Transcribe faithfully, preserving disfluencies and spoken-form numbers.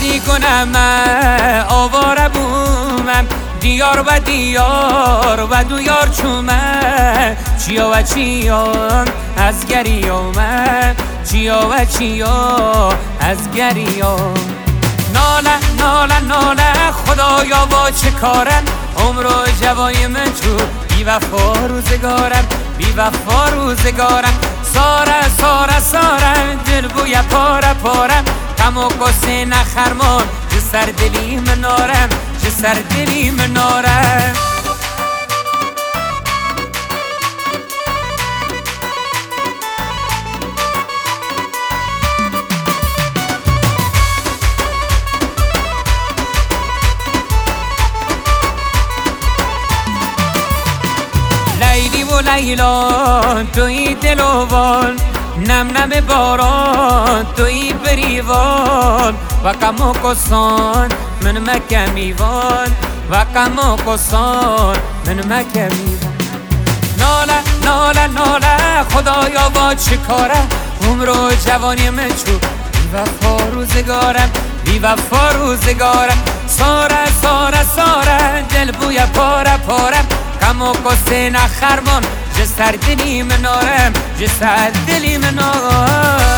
میکنم آواره بومم دیار و دیار و دو یار چومه چیا و چیا از گریومه چیا و چیا از گریوم ناله ناله ناله خدایا با چه کارم عمر و جوایم تو بی وفا روزگارم بی وفا روزگارم ساره ساره ساره دل بوی پاره پارم غم و قصه نخرمان چه سر دلیم نارم چه سر دلیم نارم لیلی و لیلا توی دل و بال نم نم باران توی بریوان و غم و قصان من مکمیوان و غم و قصان من مکمیوان ناله ناله ناله خدایا با چه کاره عمر و جوانی من چو بی وفا روزگارم بی وفا روزگارم ساره ساره ساره دل بوی پاره پارم غم و قصه نخرمان جه سر دلیم نارم جه سر دلیم نارم